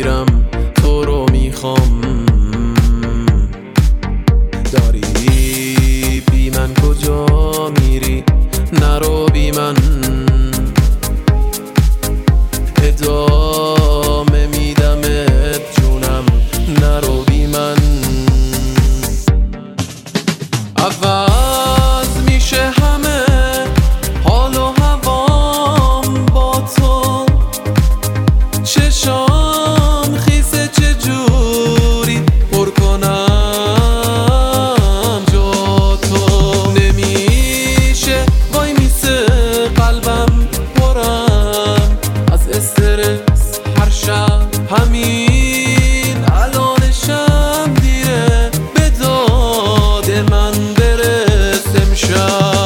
میرم تو رو میخوام. داری بی من کجا میری؟ نرو بی من، ادامه میدمت جونم، نرو بی من. عوض میشه همه حال و هوام با تو، چشام خیسه چجوری پر کنم جا تو. نمیشه وای میسه قلبم پرم از استرس هر شب، همین الانشم دیره به داد من برس امشب.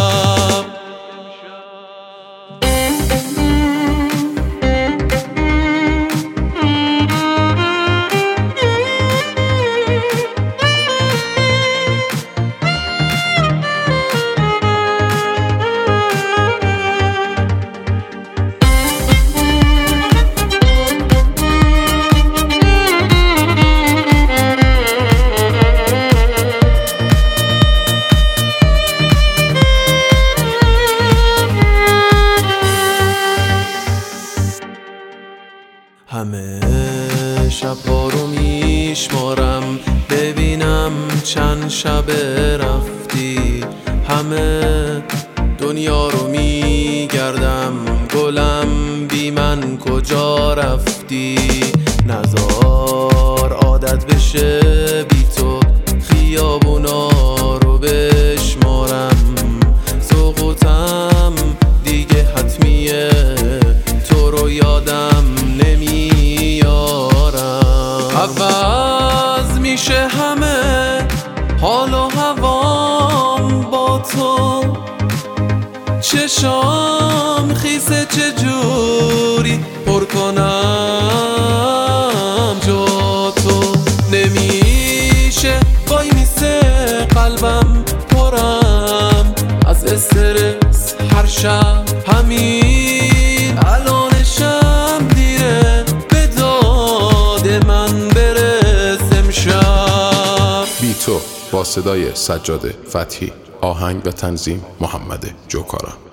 همه شب‌ها رو میشمارم ببینم چند شب رفتی، همه دنیا رو میگردم گلم بی من کجا رفتی. نزار عادت بشه بی تو خیابونا رو بشمارم، سقوطم دیگه حتمیه تو رو یادم نمیارم. عوض میشه همه حال و هوام با تو، چشام خیسه چجوری پر کنم جا تو. نمیشه وای میسه قلبم پرم از استرس هر شب، همین الانشم دیره به داد من برس امشب. بی تو با صدای سجاد فتحی، آهنگ و تنظیم محمد جوکارا.